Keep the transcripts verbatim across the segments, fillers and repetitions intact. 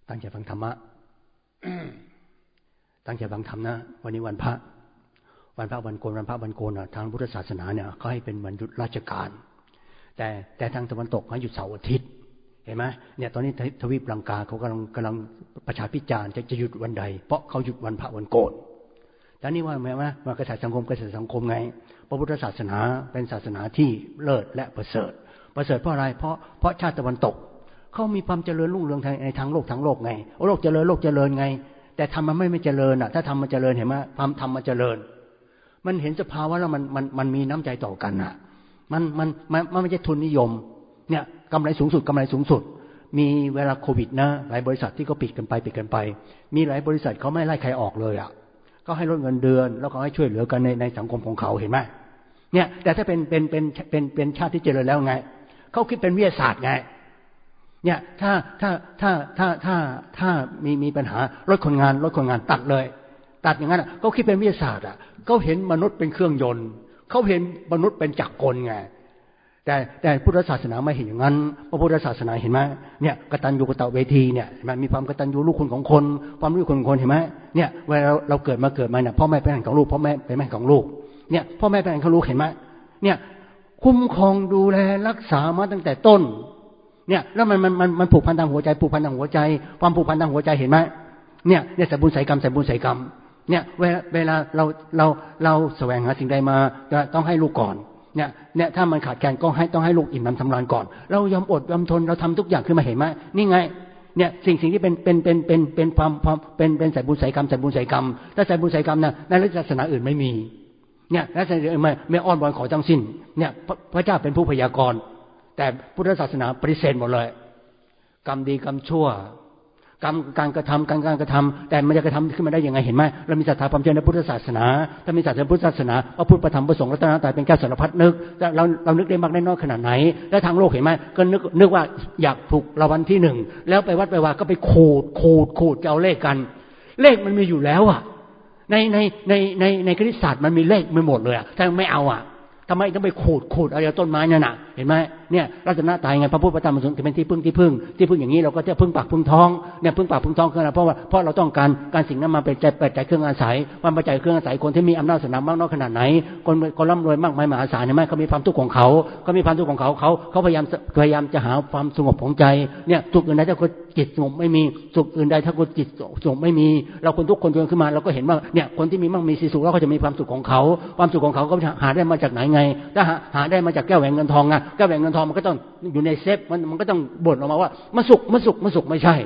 ตั้งใจฟังธรรมะ ตั้งใจฟังธรรมนะวันนี้วันพระวันพระวันโกนวันพระวันโกนทางพุทธศาสนาเนี่ยเขาให้เป็นวันหยุดราชการแต่แต่ทางตะวันตกให้หยุดเสาร์อาทิตย์เห็นไหมเนี่ยตอนนี้ทวีปลังกาเขากำลังกำลังประชาพิจารณ์จะจะหยุดวันใดเพราะเขาหยุดวันพระวันโกนแต่นี่ว่าไงวะว่ากระแสสังคมกระแสสังคมไงพระพุทธศาสนาเป็นศาสนาที่เลิศและประเสริฐประเสริฐเพราะอะไรเพราะเพราะชาติตะวันตกเขามีความเจริญรุ่งเรืองในทางโลกทั้งโลกไงโลกเจริญโลกเจริญไงแต่ธรรมมันไม่ไม่เจริญอ่ะถ้าธรรมมันเจริญเห็นไหมความธรรมมันเจริญมันเห็นสภาวะแล้วมันมันมันมีน้ำใจต่อกันอ่ะมันมันมันมันไม่ใช่ทุนนิยมเนี่ยกำไรสูงสุดกำไรสูงสุดมีเวลาโควิดนะหลายบริษัทที่เขาปิดกันไปปิดกันไปมีหลายบริษัทเขาไม่ไล่ใครออกเลยอ่ะก็ให้ลดเงินเดือนแล้วก็ให้ช่วยเหลือกันในในสังคมของเขาเห็นไหมเนี่ยแต่ถ้าเป็นเป็นเป็นเป็นเป็นชาติที่เจริญแล้วไงเขาคิดเป็นวิทยาศาสตร์ไงเนี่ยถ้าถ้าถ้าถ้าถ้าถ้ามีมีปัญหาลดคนงานลดคนงานตัดเลยตัดอย่างนั้นเขาคิดเป็นวิทยาศาสตร์อ่ะเขาเห็นมนุษย์เป็นเครื่องยนต์เขาเห็นมนุษย์เป็นจักรกลไงแต่แต่พุทธศาสนาไม่เห็นอย่างนั้นพระพุทธศาสนาเห็นไหมเนี่ยกตัญญูกตเวทีเนี่ยมันมีความกตัญญูลูกคุณของคนความรู้คนของคนเห็นไหมเนี่ยเวลาเราเราเกิดมาเกิดมาเนี่ยพ่อแม่เป็นแม่ของลูกพ่อแม่เป็นแม่ของลูกเนี่ยพ่อแม่เป็นแม่ของลูกเห็นไหมเนี่ยคุ้มครองดูแลรักษามาตั้งแต่ต้นเนี่ยแล้วมันมันมันมันผูกพันทางหัวใจผูกพันทางหัวใจความผูกพันทางหัวใจเห็นไหมเนี่ยเนี่ยใส่บุญใส่กรรมใส่บุญใส่กรรมเนี่ยเวลาเวลาเราเราเราแสวงหาสิ่งใดมาต้องให้ลูกก่อนเนี่ยเนี่ยถ้ามันขาดแคลนก็ให้ต้องให้ลูกอิ่มน้ำสำราญก่อนเรายอมอดยอมทนเราทำทุกอย่างขึ้นมาเห็นไหมนี่ไงเนี่ยสิ่งสิ่งที่เป็นเป็นเป็นเป็นเป็นความความเป็นเป็นใส่บุญใส่กรรมใส่บุญใส่กรรมถ้าใส่บุญใส่กรรมนะในศาสนาอื่นไม่มีเนี่ยและศาสนาอื่นไม่ไม่อ้อนวอนขอทั้งสิ้นเนี่ยพระเจ้าเป็นผู้พยากรณ์แต่พุทธศาสนาปฏิเสธหมดเลยกรรมดีกรรมชั่วกรรมการกระทำการการกระทำแต่มันจะกระทำขึ้นมาได้ยังไงเห็นไหมเรามีศรัทธาความเชื่อในพุทธศาสนาถ้ามีศรัทธาพุทธศาสนาพระพุทธธรรมพระสงฆ์รัตนตรัยเป็นแก้วสารพัดนึกเราเรานึกได้มากได้น้อยขนาดไหนแล้วทางโลกเห็นไหมก็นึกนึกว่าอยากถูกรางวัลที่หนึ่งแล้วไปวัดไปว่าก็ไปขูดขูดขูดจะเอาเลขกันเลขมันมีอยู่แล้วอ่ะในในในในในคณิตศาสตร์มันมีเลขไม่หมดเลยอ่ะถ้าไม่เอาอ่ะทำไมต้องไปขูดขูดอะไรต้นไม้นั่นน่ะเห็นไหมเนี่ยรัตนตรัยไงพระพุทธพระธรรมพระสงฆ์เป็นที่พึ่งที่พึ่งที่พึ่งอย่างนี้เราก็จะพึ่งปากพึ่งท้องเนี่ยพึ่งปากพึ่งท้องคืออะไรเพราะว่าเพราะเราต้องการการสิ่งนั้นมาเป็นใจปัจจัยเครื่องอาศัยความปัจจัยเครื่องอาศัยคนที่มีอำนาจศาสนามากน้อยขนาดไหนคนคนร่ำรวยมากมายมหาศาลเห็นไหมเขามีความทุกข์ของเขาเขามีความทุกข์ของเขาเขาเขาพยายามพยายามจะหาความสงบของใจเนี่ยสุขอื่นใดถ้าคนจิตสงบไม่มีสุขอื่นใดถ้าคนจิตสงบไม่มีเราคนทุกคนจนขึ้นมาเราก็เห็นว่าเนี่ยคนที่มีมั่งมีสีสุขแล้วเขาจะมีความสุขของเขาความสุขของเขาก็หาได้มาจากไหนไงถ้าหาได้มาจากแก้วแหวนเงินทองไงแก้วแหวนเงินทองมันก็ต้องอยู่ในเซฟมันมันก็ต้องบ่นออกมาว่ามันสุขมันสุขมันสุขไม่ใช่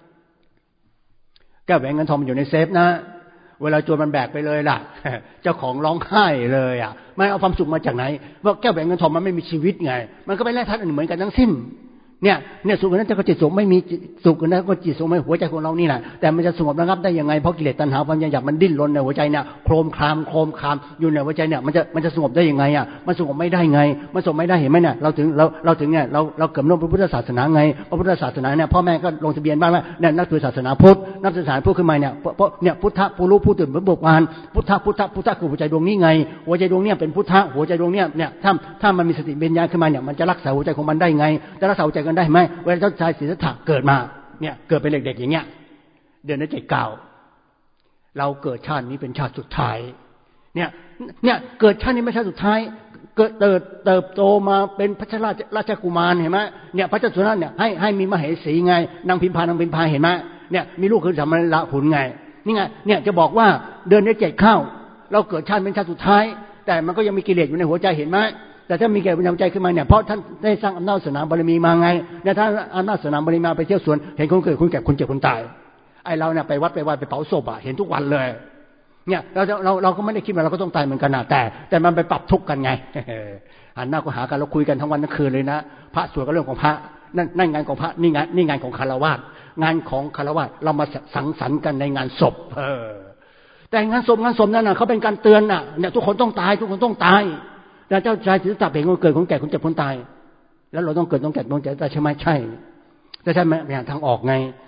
แก้วแหวนเงินทองมันอยู่ในเซฟนะเวลาโจรมันแบกไปเลยล่ะเจ้าของร้องไห้เลยอ่ะมันเอาความสุขมาจากไหนว่าแก้วแหวนเงินทองมันไม่มีชีวิตไงมันก็เป็นแร่ธาตุอื่นเหมือนกันทั้งสิ้นเนี่ยเนี่ยสุขนั้นจะก็จิตสุขไม่มีสุขนั้นก็จิตสุขไม่หัวใจของเรานี่แหละแต่มันจะสงบระงับได้ยังไงเพราะกิเลสตัณหาความอยากมันดิ้นรนในหัวใจเนี่ยโครมครามโครมครามอยู่ในหัวใจเนี่ยมันจะมันจะสงบได้ยังไงอ่ะมันสงบไม่ได้ไงมันสงบไม่ได้เห็นไหมเนี่ยเราถึงเราเราถึงเนี่ยเราเราเกิดร่วมพระพุทธศาสนาไงพระพุทธศาสนาเนี่ยพ่อแม่ก็ลงทะเบียนบ้างว่าเนี่ยนับถือศาสนาพุทธนับถือศาสนาพุทธขึ้นมาเนี่ยเพราะเนี่ยพุทธะผู้รู้ผู้ตื่นผู้เบิกบานพุทธะพุทธะพุทธะคือหัวใจดวงนี้ไงหัวใจดวงเนี่ยเป็นพุทธะหัวใจดวงเนี่ยเนี่ยถ้าถ้ามันมีสติปัญญาขึ้นมาเนี่ยมันจะรักษาหัวใจของมันได้ไงจะรักษาหัวใจกันได้ไหมเวลาเจ้าชายสิทธัตถะเกิดมาเนี่ยเกิดเป็นเด็กๆอย่างเงี้ยเดือนนั้นเจ็ดเก้าเราเกิดชาตินี้เป็นชาติสุดท้ายเนี่ยเนี่ยเกิดชาตินี้ไม่ใช่สุดท้ายเกิดเติบเติบโตมาเป็นพระราชราชกุมารเห็นไหมเนี่ยพระเจ้าสุนันท์เนี่ยให้ให้มีมเหสีไงนางพิมพานางพิมพาเห็นไหมเนี่ยมีลูกคือสามณละหุนไงนี่ไงเนี่ยจะบอกว่าเดือนนี้เจ็ดเข้าเราเกิดชาติเป็นชาติสุดท้ายแต่มันก็ยังมีกิเลสอยู่ในหัวใจเห็นไหมแต่ถ้ามีแก่ปัญญาใจขึ้นมาเนี่ยเพราะท่านได้สร้างอำนาจศาสนาบารมีมาไงเนี่ยถ้าอำนาจศาสนาบารมีมาไปเที่ยวสวนเห็นคนเกิดคนแก่คนเจ็บคนตายไอ้เราเนี่ยไปวัดไปวัดไปเผาศพอ่ะเห็นทุกวันเลยเนี่ยเราเราเราก็ไม่ได้คิดว่าเราก็ต้องตายเหมือนกันนะแต่แต่มันไปปรับทุกข์กันไงหันหน้าก็หากันเราคุยกันทั้งวันทั้งคืนเลยนะพระสวดก็เรื่องของพระนั่นนั่นงานของพระนี่งานนี่งานของคารวะงานของคารวะเรามาสังสรรค์กันในงานศพเออแต่งานศพงานศพนั่นน่ะเขาเป็นการเตือนน่ะเนี่ยทุกคนต้องตายทุกคนต้องตายแล้วเจ้าชายสิทธัตถะเห็นคนเกิดคนแก่คนเจ็บคนตายแล้วเราต้องเกิดต้องแก่ต้องเจ็บแต่ใช่ไหมใช่แต่ใช่ไหมอย่างทางออกไง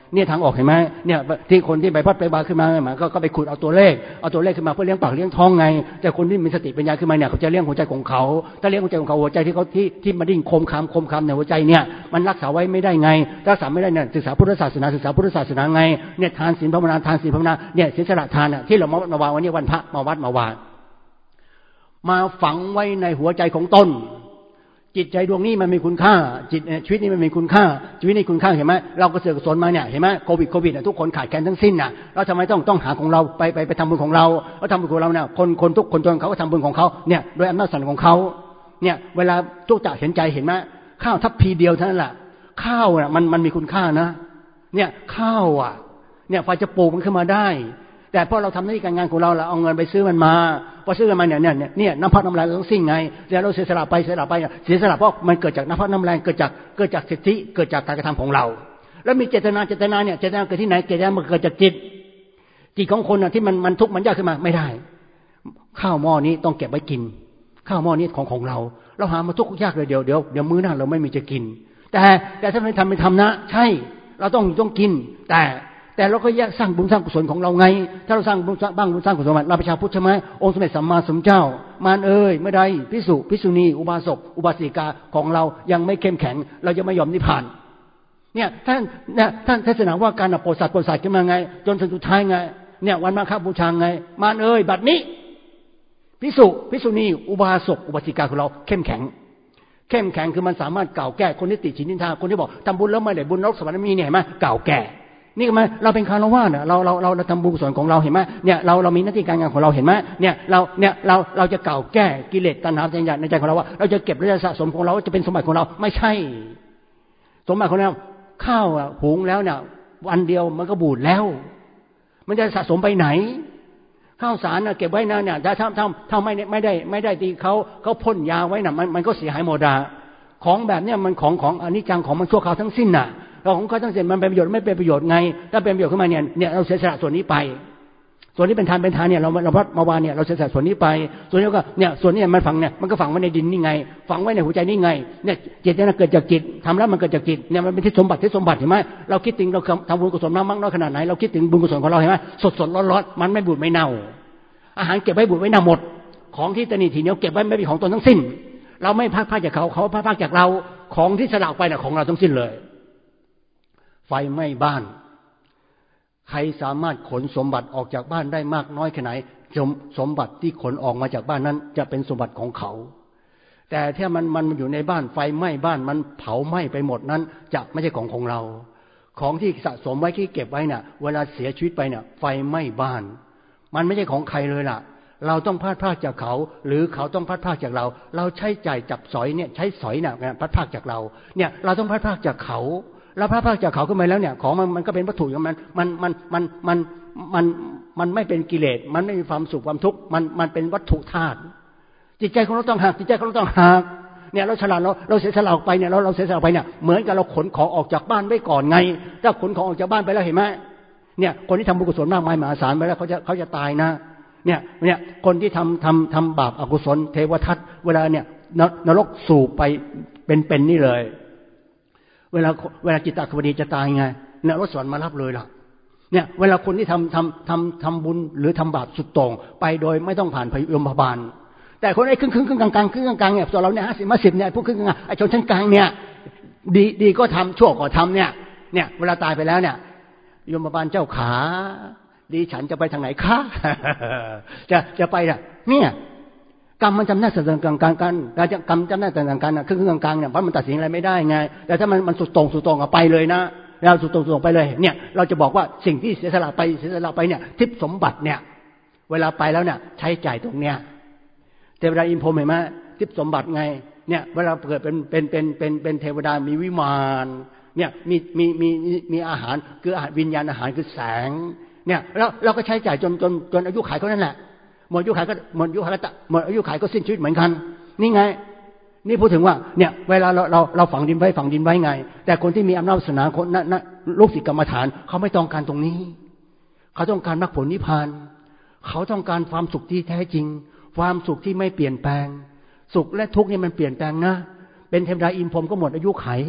เนี่ยทางออกเห็นไหมเนี่ยที่คนที่ไปพัดไปบาขึ้นมาหมาก็ไปขุดเอาตัวเลขเอาตัวเลขขึ้นมาเพื่อเลี้ยงปากเลี้ยงท้องไงแต่คนที่มีสติปัญญาขึ้นมาเนี่ยเขาจะเลี้ยงหัวใจของเขาถ้าเลี้ยงหัวใจของเขาหัวใจที่เขาที่ที่มันดิ่งคมคำคมคำในหัวใจเนี่ยมันรักษาไว้ไม่ได้ไงรักษาไม่ได้เนี่ยศึกษาพุทธศาสนาศึกษาพุทธศาสนาไงเนี่ยทานศีลภาวนาทานศีลภาวนาเนี่ยเสียสละทานอ่ะที่เรามาวางวันนี้วันพระมาวัดมาวางมาฝังไว้ในหัวใจของตนจิตใจดวงนี้มันมีคุณค่าจิตชีวิตนี้มันมีคุณค่าชีวิตนี้คุณค่าเห็นไหมเราก็เสือกสนมาเนี่ยเห็นไหมโควิดโควิดทุกคนขาดแคลนทั้งสิ้นน่ะเราทำไมต้องต้องหาของเราไปไปไปทำบุญของเราเราทำบุญของเราเนี่ยคนคนทุกคนจนเขาก็ทำบุญของเขาเนี่ยโดยอำนาจสั่นของเขาเนี่ยเวลาทุกจะเห็นใจเห็นไหมข้าวทัพพีเดียวเท่านั้นแหละข้าวน่ะมันมันมีคุณค่านะเนี่ยข้าวอ่ะเนี่ยไฟจะปลูกมันขึ้นมาได้แต่พอเราทำหน้าที่การงานของเราเราเอาเงินไปซื้อมันมาพอซื้อมันมาเนี่ยเนี่ยเนี่ยน้ำพักน้ำแรงต้องสิ่งไงแล้วเราเสียสละไปเสียสละไปเสียสละเพราะมันเกิดจากน้ำพักน้ำแรงเกิดจากเกิดจากสิทธิเกิดจากการกระทำของเราแล้วมีเจตนาเจตนาเนี่ยเจตนาเกิดที่ไหนเจตนามันเกิดจากจิตจิตของคนน่ะที่มันมันทุกข์มันยากขึ้นมาไม่ได้ข้าวหม้อนี้ต้องเก็บไว้กินข้าวหม้อนี้ของของเราเราหามาทุกข์ยากเลยเดี๋ยวเดี๋ยวเดี๋ยวมื้อหน้าเราไม่มีจะกินแต่แต่ถ้าไม่ทำไม่ทำนะใช่เราต้องต้องกินแต่แต่เราก็แยกสร้างบุญสร้างกุศลของเราไงถ้าเราสร้างบุญบ้างบุญสร้างกุศลเราประชาพุทธใช่ไหมองค์สมเด็จสัมมาสัมพุทธเจ้ามารเอ่ยไม่ได้ภิกษุภิกษุณีอุบาสกอุบาสิกาของเรายังไม่เข้มแข็งเราจะไม่ยอมนิพพานเนี่ยท่านเนี่ยท่านเทศนาว่าการโปรดสัตว์โปรดสัตว์ขึ้นมาไงจนถึงสุดท้ายไงเนี่ยวันมาฆบูชาไงมารเอ่ยบัดนี้ภิกษุภิกษุณีอุบาสกอุบาสิกาของเราเข้มแข็งเข้มแข็งคือมันสามารถกล่าวแก้คนที่ติฉินนินทาคนที่บอกทำบุญแล้วไม่ได้บุญนรกสวรรค์มีเนี่ยเห็นไหมกล่าวแก้นี่มาเราเป็นคารวะเนี่ยเราเราเราเราทำบุญกุศลของเราเห็นไหมเนี่ยเราเรามีหน้าที่การงานของเราเห็นไหมเนี่ยเราเนี่ยเราเราจะกล่าวแก้กิเลสตัณหาในใจในใจของเราว่าเราจะเก็บและจะสะสมของเราจะเป็นสมบัติของเราไม่ใช่สมบัติของเราข้าวอ่ะหุงแล้วเนี่ยวันเดียวมันก็บูดแล้วมันจะสะสมไปไหนข้าวสารน่ะเก็บไว้นะเนี่ยถ้าถ้าถ้าถ้าไม่ไม่ได้ไม่ได้ตีเขาเขาพ่นยาไว้น่ะมันมันก็เสียหายหมดอ่ะของแบบเนี้ยมันของของอนิจจังของมันชั่วคราวทั้งสิ้นน่ะเราของเขาทั้งสิ้นมันเป็นประโยชน์ไม่เป็นประโยชน์ไงถ้าเป็นประโยชน์ขึ้นมาเนี่ยเนี่ยเราเสียสละส่วนนี้ไปส่วนนี้เป็นทานเป็นทานเนี่ยเราเราพัดมาวานเนี่ยเราเสียสละส่วนนี้ไปส่วนนี้ก็เนี่ยส่วนนี้มันฝังเนี่ยมันก็ฝังไว้ในดินนี่ไงฝังไว้ในหัวใจนี่ไงเนี่ยจิตเนี่ยเกิดจากจิตทำแล้วมันเกิดจากจิตเนี่ยมันเป็นที่สมบัติที่สมบัติเห็นไหมเราคิดถึงเราทำบุญกุศลมากน้อยขนาดไหนเราคิดถึงบุญกุศลของเราเห็นไหมสดสดร้อนร้อนมันไม่บูดไม่เน่าอาหารเก็บไว้บูดไว้เน่าหมดของที่ตนีทีเหนียวเก็บไว้ไม่เป็นของตนทั้งสิ้นเราไม่พักพาจากเขาเขาพักพาจากเราของที่สละไปเนี่ยของเราทั้งสิ้นเลยไฟไหม้บ้านใครสามารถขนสมบัติออกจากบ้านได้มากน้อยแค่ไหนสมสมบัติที่ขนออกมาจากบ้านนั้นจะเป็นสมบัติของเขาแต่ถ้ามันมันอยู่ในบ้านไฟไหม้บ้านมันเผาไหม้ไปหมดนั้นจะไม่ใช่ของของเราของที่สะสมไว้ที่เก็บไว้เนี่ยเวลาเสียชีวิตไปเนี่ยไฟไหม้บ้านมันไม่ใช่ของใครเลยล่ะเราต้องพลาดพลาดจากเขาหรือเขาต้องพลาดพลาดจากเราเราใช้จ่ายจับสอยเนี่ยใช้สอยเนี่ยพลาดพลาดจากเราเนี่ยเราต้องพลาดพลาดจากเขาแล้วพระพาจากเขาขึ้นมาแล้วเนี่ยของมันมันก็เป็นวัตถุของมันมันมันมันมันมันมันไม่เป็นกิเลสมันไม่มีความสุขความทุกข์มันมันเป็นวัตถุธาตุจิตใจของเราต้องหักจิตใจของเราต้องหักเนี่ยเราฉลาดเราเราเสียสละออกไปเนี่ยเราเราเสียสละออกไปเนี่ยเหมือนกับเราขนของออกจากบ้านไว้ก่อนไงถ้าขนของออกจากบ้านไปแล้วเห็นไหมเนี่ยคนที่ทำบุญกุศลมากมายมหาศาลไปแล้วเขาจะเขาจะตายนะเนี่ยเนี่ยคนที่ทำทำทำบาปอกุศลเทวทัตเวลาเนี่ยนรกสูบไปเป็นเป็นนี่เลยเวลาเวลาจิตตคบดีจะตายไงเนี่ยรถสวรรค์มารับเลยล่ะเนี่ยเวลาคนที่ทำทำทำทำบุญหรือทำบาปสุดโต่งไปโดยไม่ต้องผ่านพยมบาลแต่คนไอ้ครึ่งครึ่งครึ่งกลางกลางครึ่งกลางกลางเนี่ยส่วนเราเนี่ยห้าสิบมาสิบเนี่ยพวกครึ่งกลางไอ้ชนชั้นกลางเนี่ยดีดีก็ทำชั่วก็ทำเนี่ยเนี่ยเวลาตายไปแล้วเนี่ยยมบาลเจ้าขาดีฉันจะไปทางไหนคะจะจะไปอ่ะเนี่ยกรรมมันจำแนกต่างกันกันการกรรมจำแนกต่างกันนะครึ่งกลางๆเนี่ยเพราะมันตัดสินอะไรไม่ได้ไงแต่ถ้ามันมันสุดตรงสุดตรงไปเลยนะเราสุดตรงสุดตรงไปเลยเนี่ยเราจะบอกว่าสิ่งที่เสียสละไปเสียสละไปเนี่ยทิพย์สมบัติเนี่ยเวลาไปแล้วเนี่ยใช้จ่ายตรงเนี้ยเทวดาอินพรหมเห็นไหมทิพย์สมบัติไงเนี่ยเวลาเกิดเป็นเป็นเป็นเป็นเป็นเทวดามีวิมานเนี่ยมีมีมีมีอาหารคืออาหารวิญญาณอาหารคือแสงเนี่ยแล้วเราก็ใช้จ่ายจนจนจนอายุขัยเขานั่นแหละหมดอายุขัยก็หมดอายุขัยก็หมดอายุขัยก็สิ้นชีวิตเหมือนกันนี่ไงนี่พูดถึงว่าเนี่ยเวลาเราเราเราฝังดินไว้ฝังดินไว้ไงแต่คนที่มีอำนาจศาสนาคนนั้นนั้นลูกศิษย์กรรมฐานเขาไม่ต้องการตรงนี้เขาต้องการมรรคผลนิพพานเขาต้องการความสุขที่แท้จริงความสุขที่ไม่เปลี่ยนแปลงสุขและทุกข์นี่มันเปลี่ยนแปลงนะเป็นเทวดาอินพรหมก็หมดอายุขัย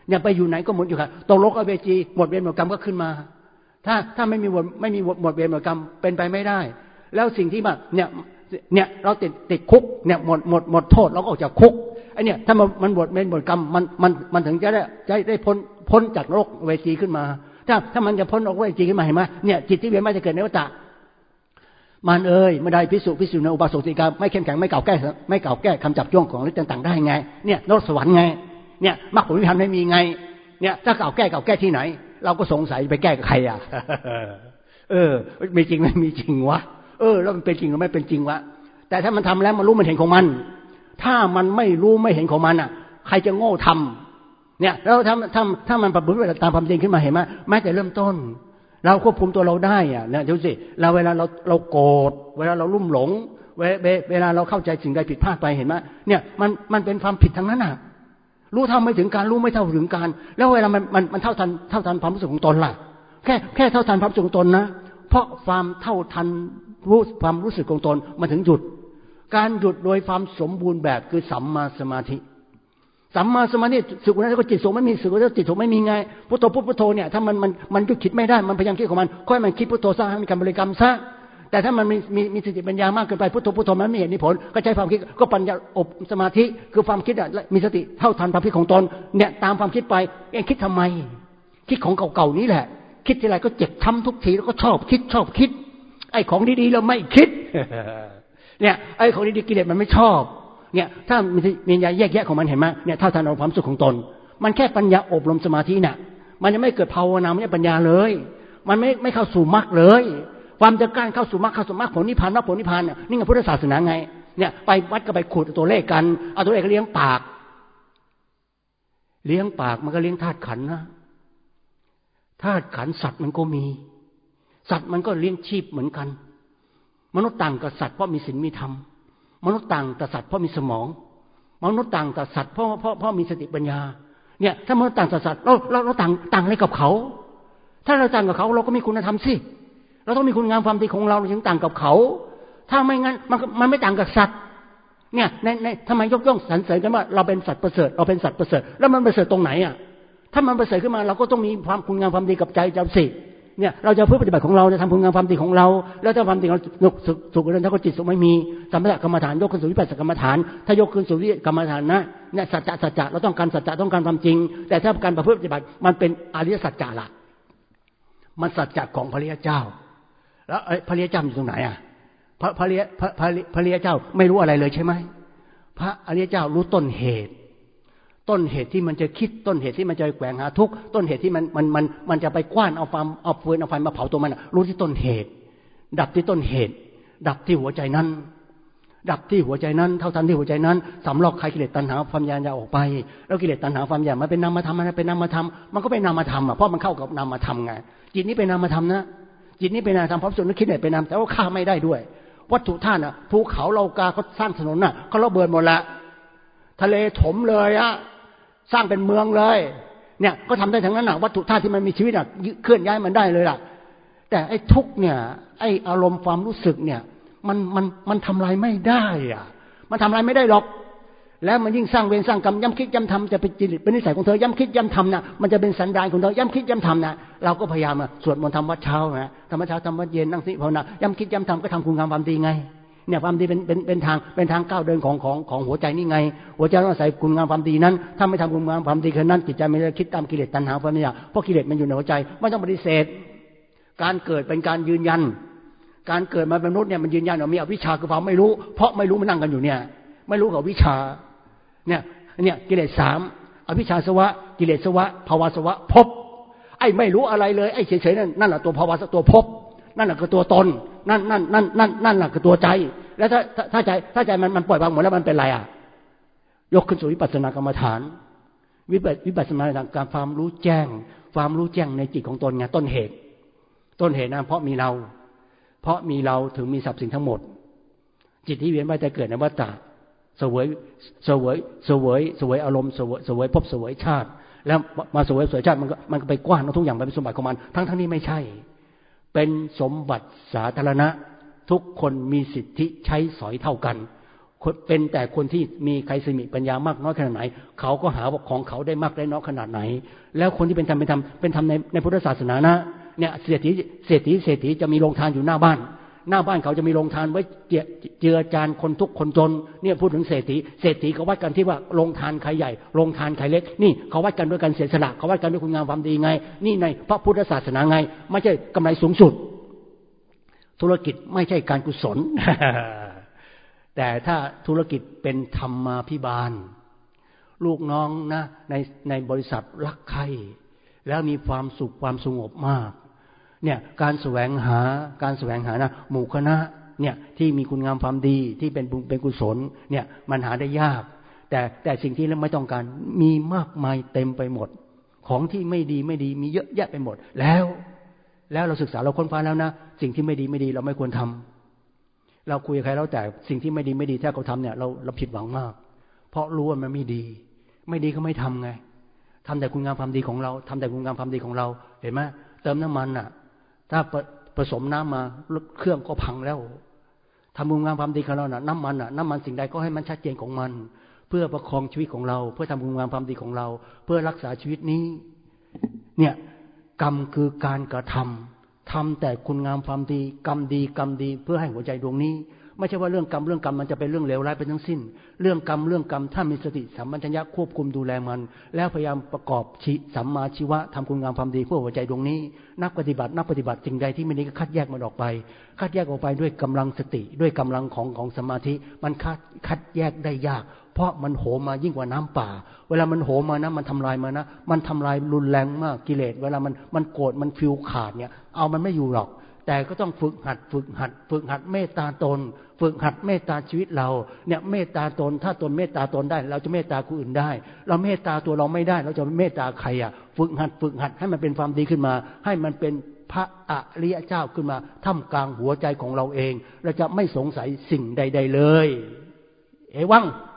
เนี่ยไปอยู่ไหนก็หมดอยู่ค่ะตกลงอเวจีหมดเวรหมดกรรมก็ขึ้นมาถ้าถ้าไม่มีหมดไม่มีหมดเวรหมดกรรมเป็นไปไม่ได้แล้วสิ่งที่แบบเนี่ยเนี่ยเราติดติดคุกเนี่ยหมดหมดหมดโทษเราก็ออกจากคุกไอ้เนี่ยถ้ามันมันหมดเวรหมดกรรมมันมันมันถึงจะได้จะได้พ้นพ้นจากโลกเวจีขึ้นมาถ้าถ้ามันจะพ้นโลกเวจีขึ้นมาเห็นไหมเนี่ยจิตที่เวียนว่ายจะเกิดในวัฏฏะมันเอ่ยไม่ได้พิสูจน์พิสูจน์ในอุบาสกติกาไม่เข้มแข็งไม่เก่าแก้ไม่เก่าแก้คำจับจ้วงของฤทธิ์ต่างๆได้ไงเนี่ยนรกสวรรค์ไงเนี่ยมรรคผลนิพพานไม่มีไงเนี่ยถ้าเก่าแก้เก่าแก้ที่ไหนเราก็สงสัยไปแก้กับใครอ่ะเออมีจริงไม่มีจริงวะเออแล้วมันเป็นจริงหรือไม่เป็นจริงวะแต่ถ้ามันทำแล้วมันรู้มันเห็นของมันถ้ามันไม่รู้ไม่เห็นของมันอ่ะใครจะโง่ทำเนี่ยแล้วถ้าถ้าถ้ามันประพฤติตามความจริงขึ้นมาเห็นไหมแม้แต่เริ่มต้นเราควบคุมตัวเราได้อ่ะเนี่ยดูสิเราเวลาเราเราโกรธเวลาเราลุ่มหลงเวเวลาเราเข้าใจสิ่งใดผิดพลาดไปเห็นไหมเนี่ยมันมันเป็นความผิดทั้งนั้นอ่ะรู้เท่าไม่ถึงการรู้ไม่เท่าถึงการแล้วเวลามันมันมันเท่าทันเท่าทันความรู้สึกของตนล่ะแค่แค่เท่าทันความรู้สึกของตนนะเพราะความเท่าทันรู้ความรู้สึกของตนมันถึงหยุดการหยุดโดยความสมบูรณ์แบบคือสัมมาสมาธิสัมมาสมาธิสุขนั้นก็จิตสงไม่มีสุขแล้วจิตสงไม่มีไงพุทโธพุทโธเนี่ยถ้ามันมันมันหยุดคิดไม่ได้มันพยายามคิดของมันค่อยมันคิดพุทโธซะให้มีการบริกรรมซะแต่ถ้ามันมีมีมีสติปัญญามากเกินไปพุทโธพุทโธมันไม่เห็นผลก็ใช้ความคิดก็ปัญญาอบสมาธิคือความคิดมีสติเท่าทันความคิดของตนเนี่ยตามความคิดไปเองคิดทำไมคิดของเก่าๆนี้แหละคิดทีไรก็เจ็บช้ำทุกทีแล้วก็ชอบคิดชอบคิดไอ้ของดีๆเราไม่คิดเนี่ยไอ้ของดีๆกิเลสมันไม่ชอบเนี่ยถ้ามีมีปัญญาแยกแยะของมันเห็นไหมเนี่ยเท่าทันเอาความสุขของตนมันแค่ปัญญาอบรมสมาธิน่ะมันยังไม่เกิดภาวนาไม่ใช่ปัญญาเลยมันไม่ไม่เข้าสู่มรรคเลยความจะการเข้าสู่มรรคเข้าสู่มรรคผลนิพพานมรรคผลนิพพานเนี่ยนี่ไงพุทธศาสนาไงเนี่ยไปวัดก็ไปขุดตัวเลขกันเอาตัวเลขก็เลี้ยงปากเลี้ยงปากมันก็เลี้ยงธาตุขันธ์นะธาตุขันธ์สัตว์มันก็มีสัตว์มันก็เลี้ยงชีพเหมือนกันมนุษย์ต่างกับสัตว์เพราะมีศีลมีธรรมมนุษย์ต่างกับสัตว์เพราะมีสมองมนุษย์ต่างกับสัตว์เพราะเพราะเพราะมีสติปัญญาเนี่ยถ้ามนุษย์ต่างกับสัตว์เราเราเราต่างต่างอะไรกับเขาถ้าเราต่างกับเขาเราก็มีคุณธรรมสิเราต้องมีคุณงามความดีของเราถึงต่างกับเขาถ้าไม่งั้นมันมันไม่ต่างกับสัตว์เนี่ยในในทำไมยกย่องสรรเสริญกันว่าเราเป็นสัตว์ประเสริฐเราเป็นสัตว์ประเสริฐแล้วมันประเสริฐตรงไหนอ่ะถ้ามันประเสริฐขึ้นมาเราก็ต้องมีความคุณงามความดีกับใจเราสิเนี่ยเราจะเพื่อปฏิบัติของเราจะทำคุณงามความดีของเราแล้วถ้าความดีเราสุขสุขเรื่องถ้าก็จิตสุขไม่มีสัมผัสกรรมฐานยกขึ้นสู่วิปัสสกรรมฐานถ้ายกขึ้นสู่วิกรรมฐานนะเนี่ยสัจจะสัจจะเราต้องการสัจจะต้องการความจริงแต่ถ้าการประพฤติปฏิบัติมันเป็นอริยสัจจะละมันสัจจะของพระริยเจ้าแล้วพระริยเจ้าอยู่ตรงไหนอ่ะพระพระริยพระพระริยเจ้าไม่รู้อะไรเลยใช่ไหมพระอริยเจ้ารู้ต้นเหตุต้นเหตุที่มันจะคิดต้นเหตุที่มันจะแกว่งหาทุกข์ต้นเหตุที่มันมันมันมันจะไปกว้านเอาความเอาฟืนเอาไฟมาเผาตัวมันรู้ที่ต้นเหตุดับที่ต้นเหตุดับที่หัวใจนั้นดับที่หัวใจนั้นเท่าทันที่หัวใจนั้นสำลอกใครกิเลสตัณหาความอยากจะออกไปแล้วกิเลสตัณหาความอยากมันเป็นนามธรรมมันเป็นนามธรรมมันก็เป็นนามธรรมอ่ะเพราะมันเข้ากับนามธรรมไงจิตนี้เป็นนามธรรมนะจิตนี้เป็นนามธรรมเพราะส่วนนึกคิดเนี่ยเป็นนามแต่ว่าฆ่าไม่ได้ด้วยวัตถุธาตุอ่ะภูเขาเรากาเขาสร้างถนนน่ะเขาระเบิดหมดละทะเลถมเลยอ่ะสร้างเป็นเมืองเลยเนี่ยก็ทำได้ทั้งนั้นนะวัตถุธาตุที่มันมีชีวิตอ่ะเคลื่อนย้ายมันได้เลยล่ะแต่ไอ้ทุกเนี่ยไอ้อารมณ์ความรู้สึกเนี่ยมันมันมันทำลายไม่ได้อ่ะมันทำลายไม่ได้หรอกแล้วมันยิ่งสร้างเวรสร้างกรรมย้ำคิดย้ำทำจะเป็นจริตเป็นนิสัยของเธอย้ำคิดย้ำทำนะมันจะเป็นสันดานของเธอย้ำคิดย้ำทำนะเราก็พยายามสวดมนต์ทำวัดเช้านะทำวัดเช้าทำวัดเย็นนั่งสมาธิภาวนาย้ำคิดย้ำทำก็ทำคุณงามความดีไงเนี่ยความดีเป็นเป็นเป็นทางเป็นทางก้าวเดินของของของหัวใจนี่ไงหัวใจต้องอาศัยคุณงามความดีนั้นถ้าไม่ทำคุณงามความดีแค่นั้นจิตใจไม่ได้คิดตามกิเลสตัณหาความอยากเพราะกิเลสมันอยู่ในหัวใจไม่ต้องปฏิเสธการเกิดเป็นการยืนยันการเกิดมาเป็นมนุษย์เนี่ยมันยืนยันว่ามีอวิชชาคือความไม่รู้เพราะไม่รู้มันนั่งกันอยู่เนี่ยไม่รู้กับวิชาเนี่ยเนี่ยกิเลสสามอวิชชาสวะกิเลสสวะภาวะสวะภพไอ้ไม่รู้อะไรเลยไอ้เฉยๆนั่นนั่นแหละตัวภาวะตัวภพนั่นแหละคือตัวตนนั่นนั่นนั่นนั่นนั่นแหละคือตัวใจแล้วถ้าถ้าใจถ้าใจมันมันปล่อยวางหมดแล้วมันเป็นอะไรอ่ะยกขึ้นสู่วิปัสสนากรรมฐานวิปัสวิปัสสนาการความรู้แจ้งความรู้แจ้งในจิตของตนไงต้นเหตุต้นเหตุนั้นเพราะมีเราเพราะมีเราถึงมีทรัพย์สินทั้งหมดจิตที่เวียนว่ายแต่เกิดในวัฏฏะเสวยเสวยเสวยเสวยอารมณ์เสวยเสวยภพเสวยชาติแล้วมาเสวยเสวยชาติมันก็มันก็ไปกว้านเอาทุกอย่างไปเป็นสมบัติของมันทั้งทั้งนี้ไม่ใช่เป็นสมบัติสาธารณะทุกคนมีสิทธิใช้สอยเท่ากันเป็นแต่คนที่มีใครสมิปัญญามากน้อยขนาดไหนเขาก็หาว่าของเขาได้มากได้น้อยขนาดไหนแล้วคนที่เป็นธรรมเป็นธรรมเป็นธรรมในในพุทธศาสนานะเนี่ยเศรษฐีเศรษฐีเศรษฐีจะมีโรงทานอยู่หน้าบ้านหน้าบ้านเขาจะมีโรงทานไว้เจือจานคนทุกคนจนเนี่ยพูดถึงเศรษฐีเศรษฐีเขาวัดกันที่ว่าโรงทานใครใหญ่โรงทานใครเล็กนี่เขาวัดกันด้วยการเสียสละเขาวัดกันด้วยคุณงามความดีไงนี่ในพระพุทธศาสนาไงไม่ใช่กำไรสูงสุดธุรกิจไม่ใช่การกุศล แต่ถ้าธุรกิจเป็นธรรมาภิบาลลูกน้องนะในในบริษัทรักใคร่แล้วมีความสุขความสงบมากเนี่ยการแสวงหาการแสวงหานะหมู่คณะเนี่ยที่มีคุณงามความดีที่เป็นบุญเป็นกุศลเนี่ยมันหาได้ยากแต่แต่สิ่งที่เราไม่ต้องการมีมากมายเต็มไปหมดของที่ไม่ดีไม่ดีมีเยอะแยะไปหมดแล้วแล้วเราศึกษาเราค้นคว้าแล้วนะสิ่งที่ไม่ดีไม่ดีเราไม่ควรทำเราคุยกับใครแล้วแต่สิ่งที่ไม่ดีไม่ดีถ้าเขาทำเนี่ยเราเราผิดหวังมากเพราะรู้ว่ามันไม่ดีไม่ดีก็ไม่ทำไงทำแต่คุณงามความดีของเราทำแต่คุณงามความดีของเราเห็นไหมเติมน้ำมันอ่ะถ้าผสมน้ำมาเครื่องก็พังแล้วทำคุณงามความดีของเราน่ะน้ำมันอ่ะน้ำมันสิ่งใดก็ให้มันชัดเจนของมันเพื่อประคองชีวิตของเราเพื่อทำคุณงามความดีของเราเพื่อรักษาชีวิตนี้เนี่ยกรรมคือการกระทำทำแต่คุณงามความดีกรรมดีกรรมดีเพื่อให้หัวใจดวงนี้ไม่ใช่ว่าเรื่องกรรมเรื่องกรรมมันจะเป็นเรื่องเลวร้ายไปทั้งสิ้นเรื่องกรรมเรื่องกรรมถ้ามีสติสัมปชัญญะควบคุมดูแลมันแล้วพยายามประกอบชิสัมมาชีวะทำคุณงามความดีเพื่อหัวใจดวงนี้นักปฏิบัตินักปฏิบัติสิ่งใดที่ไม่ดีก็คัดแยกมันออกไปคัดแยกออกไปด้วยกำลังสติด้วยกำลังของของสมาธิมันคัดคัดแยกได้ยากเพราะมันโหมมายิ่งกว่าน้ำป่าเวลามันโหมมานะมันทำลายมานะมันทำลายรุนแรงมากกิเลสเวลามันมันโกรธมันฟิวขาดเนี่ยเอามันไม่อยู่หรอกแต่ก็ต้องฝึกหัดฝึกหัดฝึกหัดเมตตาตนฝึกหัดเมตตาชีวิตเราเนี่ยเมตตาตนถ้าตนเมตตาตนได้เราจะเมตตาผู้อื่นได้เราเมตตาตัวเราไม่ได้เราจะเมตตาใครอ่ะฝึกหัดฝึกหัดให้มันเป็นความดีขึ้นมาให้มันเป็นพระอริยเจ้าขึ้นมาท่ามกลางหัวใจของเราเองเราจะไม่สงสัยสิ่งใดๆเลยเอวัง